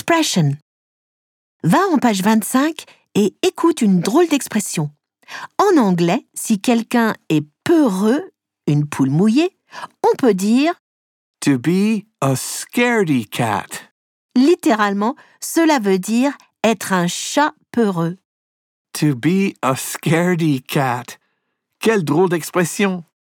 expression. Va en page 25 et écoute une drôle d'expression. En anglais, si quelqu'un est peureux, une poule mouillée, on peut dire To be a scaredy cat. littéralement, cela veut dire être un chat peureux. To be a scaredy cat. Quelle drôle d'expression!